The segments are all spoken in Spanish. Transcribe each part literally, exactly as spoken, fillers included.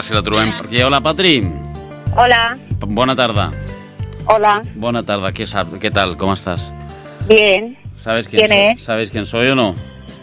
si la trobem per aquí. Hola, Patri. Hola. Bona tarda. Hola. Bona tarda. ¿Qué, ¿Qué tal? ¿Cómo estás? Bien. ¿Sabes quién, ¿Quién soy? es? ¿Sabes quién soy o no?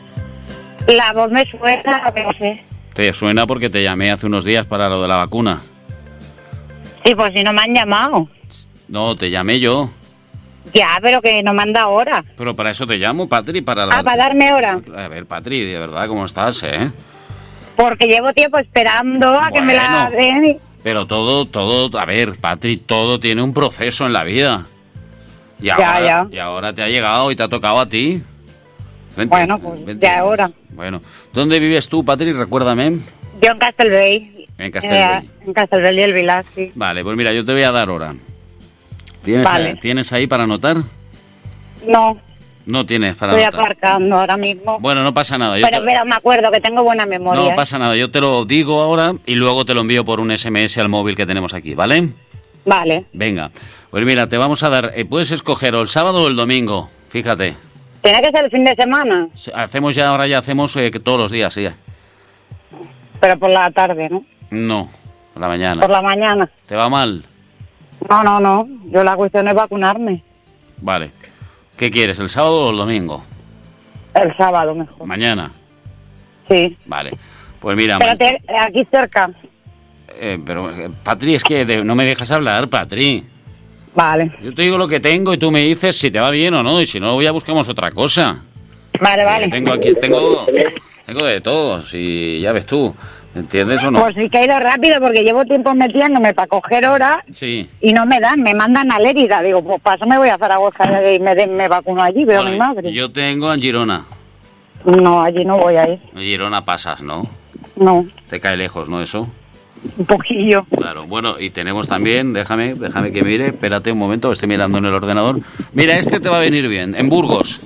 La voz me suena, pero no sé. Te suena porque te llamé hace unos días para lo de la vacuna. Sí, pues si no me han llamado. No, te llamé yo. Ya, pero que no me han dado hora. Pero para eso te llamo, Patri, para... La... Ah, para darme hora. A ver, Patri, de verdad, ¿cómo estás, eh? Porque llevo tiempo esperando a bueno, que me la den. Y... Pero todo, todo... A ver, Patri, todo tiene un proceso en la vida. Y ahora, ya, ya. Y ahora te ha llegado y te ha tocado a ti. Vente, bueno, pues vente. Ya ahora. Bueno, ¿dónde vives tú, Patri? Recuérdame. Yo en Castellbell. En Castellbell. Eh, en Castellbell y el Vilar, sí. Vale, pues mira, yo te voy a dar hora. ¿Tienes, vale. ahí, ¿Tienes ahí para anotar? No. No tienes para Estoy anotar. Estoy aparcando ahora mismo. Bueno, no pasa nada. Yo pero, te... pero me acuerdo que tengo buena memoria. No ¿eh? pasa nada, yo te lo digo ahora y luego te lo envío por un ese eme ese al móvil que tenemos aquí, ¿vale? Vale. Venga, pues mira, te vamos a dar... Eh, puedes escoger o el sábado o el domingo, fíjate. ¿Tiene que ser el fin de semana? Hacemos ya, ahora ya hacemos eh, todos los días, sí. Pero por la tarde, ¿no? No, por la mañana. Por la mañana. ¿Te va mal? No, no, no. Yo la cuestión es vacunarme. Vale. ¿Qué quieres, el sábado o el domingo? El sábado mejor. ¿Mañana? Sí. Vale. Pues mira... Pero te, aquí cerca. Eh, pero, eh, Patri, es que de, no me dejas hablar, Patri. Vale. Yo te digo lo que tengo y tú me dices si te va bien o no, y si no, ya buscamos otra cosa. Vale, vale. Eh, tengo aquí, tengo, tengo de todo, si ya ves tú. ¿Entiendes o no? Pues sí que he ido rápido porque llevo tiempo metiéndome para coger horas sí. Y no me dan, me mandan a Lérida. Digo, pues paso me voy a Zaragoza y me, de, me vacuno allí, veo vale, a mi madre. Yo tengo en Girona. No, allí no voy a ir. En Girona pasas, ¿no? No. Te cae lejos, ¿no eso? Un poquillo. Claro, bueno, y tenemos también, déjame, déjame que mire, espérate un momento, estoy mirando en el ordenador. Mira, este te va a venir bien, en Burgos.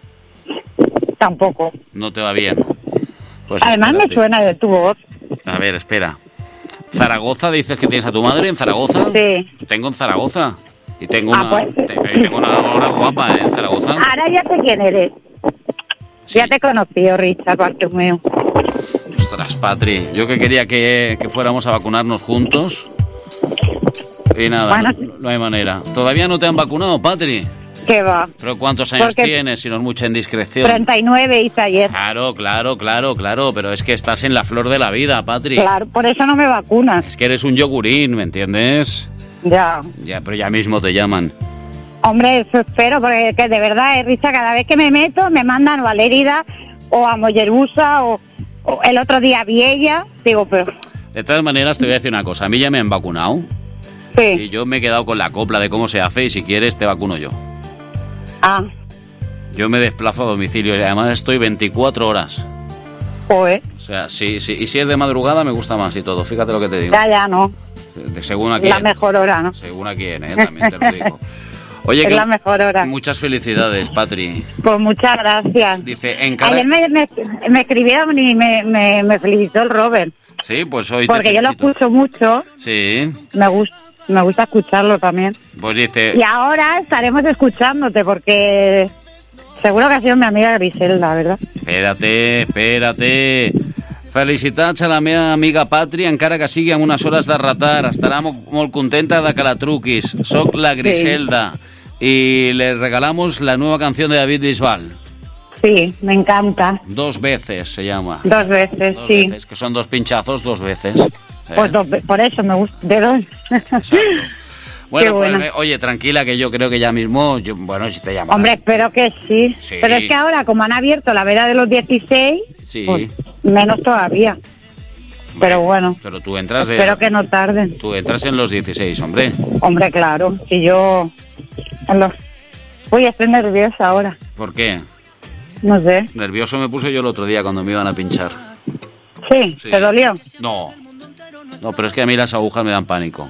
Tampoco. No te va bien. Pues además espérate. Me suena de tu voz. A ver, espera. ¿Zaragoza dices que tienes a tu madre en Zaragoza? Sí. Tengo en Zaragoza. Y tengo ah, una, pues. te, tengo una, una guapa, ¿eh? En Zaragoza. Ahora ya sé quién eres. Sí. Ya te conocí, Richard Bartomeu. Ostras, Patri, yo que quería que, que fuéramos a vacunarnos juntos. Y nada, bueno. no, no hay manera. ¿Todavía no te han vacunado, Patri? ¿Qué va? ¿Pero cuántos años Porque tienes, si no es mucha indiscreción? treinta y nueve hice ayer. Claro, claro, claro, claro, pero es que estás en la flor de la vida, Patri. Claro, por eso no me vacunas. Es que eres un yogurín, ¿me entiendes? Ya. Ya, pero ya mismo te llaman. Hombre, eso espero, porque que de verdad, eh, Risa, cada vez que me meto me mandan o a Lérida o a Mollerusa o, o el otro día a Viella. Digo, pero... De todas maneras, te voy a decir una cosa. A mí ya me han vacunado. Sí. Y yo me he quedado con la copla de cómo se hace y si quieres te vacuno yo. Ah. Yo me desplazo a domicilio y además estoy veinticuatro horas. Joder. O sea, sí, sí. Y si es de madrugada me gusta más y todo. Fíjate lo que te digo. Ya, ya, no. De, de, según a quién. La mejor hora, ¿no? Según a quién, ¿eh? También te lo digo. Oye, es que la mejor hora. Muchas felicidades, Patri. Pues muchas gracias. Dice, en cara... Ayer me, me, me escribieron y me, me, me felicitó el Robert. Sí, pues hoy porque te yo lo escucho mucho. Sí. Me gusta. Me gusta escucharlo también. Pues dice... Y ahora estaremos escuchándote porque seguro que ha sido mi amiga Griselda, ¿verdad? Espérate, espérate. Felicitats a la meva amiga Patri, encara que sigui en unes hores de retard. Estarà molt, molt contenta de que la truquis. Soc la Griselda. Sí. Y le regalamos la nueva canción de David Bisbal. Sí, me encanta. Dos veces se llama. Dos veces, dos sí. Veces, que son dos pinchazos, dos veces. ¿Eh? Pues dos, por eso me gusta. De dos. Exacto. Bueno, pues, oye, tranquila, que yo creo que ya mismo, yo, bueno, si te llaman. Hombre, espero que sí. sí. Pero es que ahora, como han abierto la veda de los dieciséis, sí. Pues, menos todavía. Bueno, pero bueno. Pero tú entras de... Espero que no tarden. Tú entras en los dieciséis, hombre. Hombre, claro. Si yo... En los... Uy, estoy nerviosa ahora. ¿Por qué? No sé. Nervioso me puse yo el otro día cuando me iban a pinchar. ¿Sí? ¿Te dolió? No. No, pero es que a mí las agujas me dan pánico.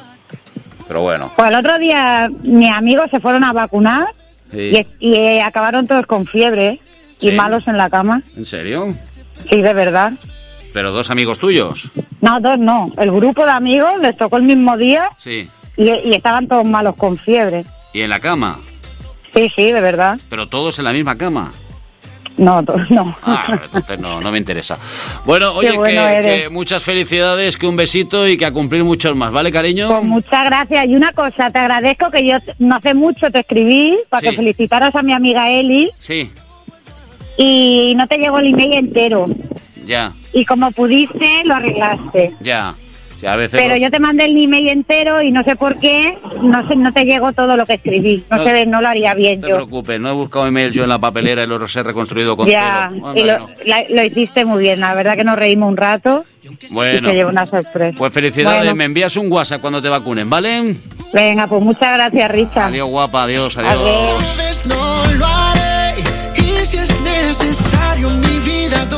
Pero bueno. Pues el otro día mis amigos se fueron a vacunar sí. y, y acabaron todos con fiebre y ¿sí? malos en la cama. ¿En serio? Sí, de verdad. ¿Pero dos amigos tuyos? No, dos no. El grupo de amigos les tocó el mismo día sí. y, y estaban todos malos con fiebre. ¿Y en la cama? Sí, sí, de verdad. ¿Pero todos en la misma cama? No, no. Ah, entonces no, no me interesa. Bueno, oye, bueno que, eres. que muchas felicidades, que un besito y que a cumplir muchos más, ¿vale, cariño? Pues muchas gracias. Y una cosa, te agradezco que yo no hace mucho te escribí para Sí. que felicitaras a mi amiga Eli Sí, y no te llegó el email entero. ya, Y como pudiste, lo arreglaste. ya. Sí, a veces Pero los- yo te mandé el email entero y no sé por qué, no sé, no te llegó todo lo que escribí. No, No- sé, no lo haría bien No te yo. preocupes, no he buscado email yo en la papelera y los he reconstruido con Ya, celo. y Anda lo, que la- lo hiciste muy bien. La verdad que nos reímos un rato no. y Bueno, se llevó una sorpresa. pues felicidades, Bueno, me envías un WhatsApp cuando te vacunen, ¿vale? venga, pues muchas gracias, Richard. Adiós, guapa, adiós, adiós. Adiós. Una vez no